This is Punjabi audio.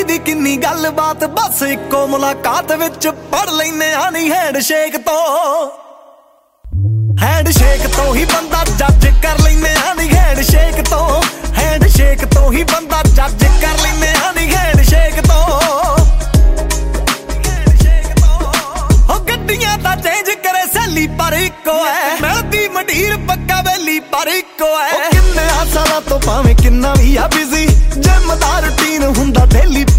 ਦੀ ਕਿੰਨੀ ਗੱਲਬਾਤ ਬਸ ਇੱਕੋ ਮੁਲਾਕਾਤ ਵਿੱਚ ਪੜ ਲੈਨੇ ਆ ਨੀ ਹੈਂਡਸ਼ੇਕ ਤੋਂ ਹੀ ਬੰਦਾ ਜੱਜ ਕਰ ਲੈਨੇ ਆ ਨੀ ਹੈਂਡਸ਼ੇਕ ਤੋਂ ਹੀ ਬੰਦਾ ਜੱਜ ਕਰ ਲੈਨੇ ਆ ਨੀ ਹੈਂਡਸ਼ੇਕ ਤੋਂ ਹੋ ਗੱਡੀਆਂ ਦਾ ਚੇਂਜ ਕਰੇ ਸੈਲੀ ਪਰ ਇੱਕੋ ਐ ਮਿਲਦੀ ਮੰਡੀਰ ਪੱਕਾ ਵੈਲੀ ਪਰ ਇੱਕੋ ਐ ਕਿੰਨੇ ਸਾਲਾਂ ਤੋਂ ਭਾਵੇਂ ਕਿੰਨਾ ਵੀ ਆ ਬਿਜ਼ੀ ਜਿਮ ਦਾ ਰੂਟੀਨ ਹੁੰਦਾ ਡੇਲੀ